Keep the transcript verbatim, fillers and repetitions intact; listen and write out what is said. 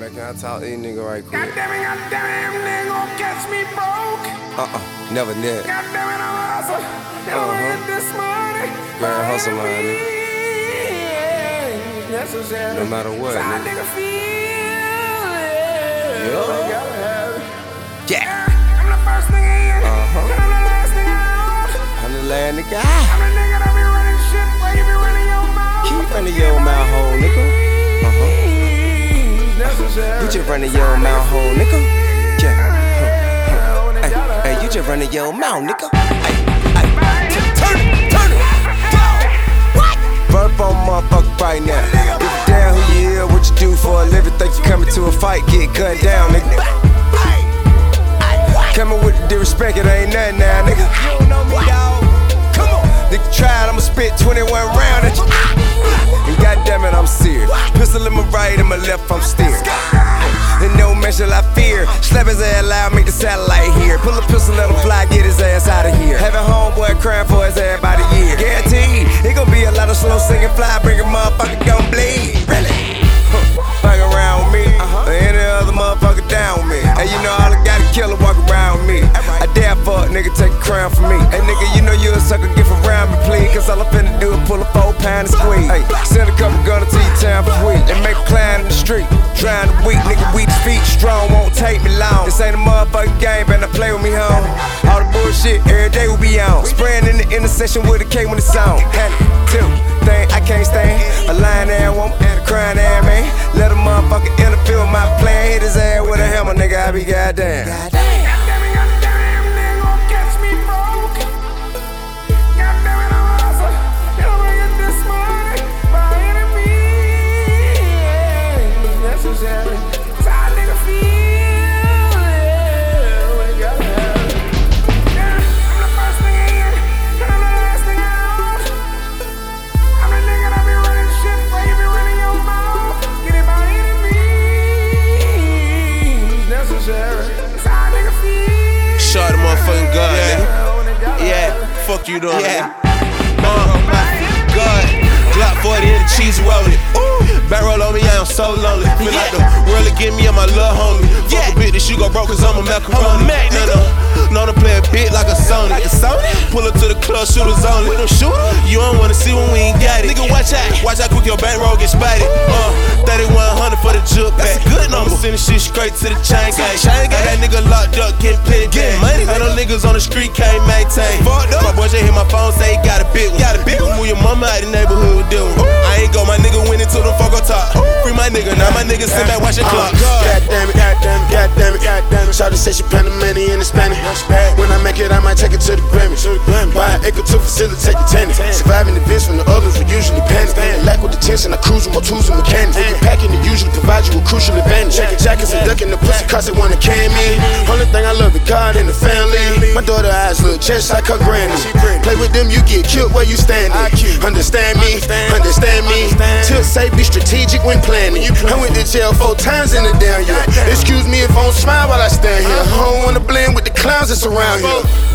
man, can I talk to these niggas right quick? Goddamn it, goddamn it, they gon' catch me broke. Uh-uh, never did. Goddamn it, I'm a hustle. They gon' Uh-huh. get this money. Grand hustle, man, nigga. Necessary. No matter what, So I nigga. nigga feel it. Yeah. They gotta have it. Yeah. I'm the first nigga in. Uh-huh. And I'm the last nigga out. I'm the last nigga. I'm the nigga that be running shit while you be running your mouth. Keep running your mouth hole, nigga. Uh-huh. Necessary. You just running your mouth hole, nigga. Yeah. Huh, huh. Hey, hey, you just running your mouth, nigga. Hey, hey. Turn it, turn it. What? Burp on motherfucker right now. Give a damn who you is, what you do for a living. Think you coming to a fight, get gunned down, nigga. Coming with the disrespect, it ain't nothing now, nigga. You don't know me, dawg. Come on. Nigga tried, I'ma spit twenty-one round at you. And goddamn it, I'm serious. Pistol in my right and my left, I'm steering. And no mention I fear. Slap his ass loud, make the satellite hear. Pull a pistol, let him fly, get his ass out of here. Having homeboy crying for his ass by the year. Guaranteed, it gon' be a lot of slow singing fly, bring a motherfucker gon' bleed. Really? Fuck around with me, or any other motherfucker down with me. And you know all I gotta kill walk around with me. I dare fuck nigga take a crown from me. Hey nigga, you know you a sucker, get around me please. Cause all I'm finna do is pull a four pound and squeeze. Hey, send a couple gun to T-Town for sweet. And make a climb in the street. Trying to weak, nigga weak feet strong, won't take me long. This ain't a motherfucking game, better not play with me home. All the bullshit every day will be on. Spraying in the intersection with a K when it's on. Had two thing I can't stand. A lying ass woman and a crying ass man. Let a motherfucker interfere with my plan. Hit his ass with a hammer, nigga, I be goddamn. Goddamn it, goddamn, they gon' catch me broke. Goddamn it, I'm a hustle. They gon' get this money by any means necessary. So I nigga feel it. We gotta have it. Yeah, I'm the first nigga in, and I'm the last nigga out. I'm the nigga that be running shit while you be running your mouth. Get it by any means necessary. So I nigga feel it. Shot the motherfucking gun, nigga. Yeah, fuck you doing, yeah. Uh, God, Glock forty in the cheese rolling. Back roll on me, I am so lonely. Feel like the world to get me and my little homie. Fuck a bitch, this you gon' broke cause I'm a macaroni. And uh, know to play a bit like a Sony. Pull up to the club, shooters only. You don't wanna see when we ain't got it. Nigga, watch out, watch out quick your bankroll get spotted. Uh, thirty-one hundred for the juke back. Good number. Sending shit straight to the chain gang. I got nigga locked up, getting petty game. I know niggas on the street can't maintain. My boy just hit my phone, say he got a big one. Got a big one. Move your mama out the neighborhood with them. I ain't go, my nigga went into them fuck on top. Free my nigga, now my nigga sit back watch the clock. God damn it, god damn it, god damn it, god damn it. Shawty say she plan the money in the Spanish. When I make it, I might take it to the Grammy. Buy an acre to facilitate the tennis. Surviving events when the others were usually panic. Lack with the tension, I cruise with my tools and mechanics. When you packing, it usually provide you with crucial advantage. Checking jackets and ducking the pussy cause they wanna can me. Only thing I love is God and the family. My daughter eyes look just like her granny. Play with them, you get killed where you standing. Understand me, understand me. Till say be strategic when planning. I went to jail four times in a damn year. Excuse me if I don't smile while I stand here. I don't wanna blend with the clowns that's around here.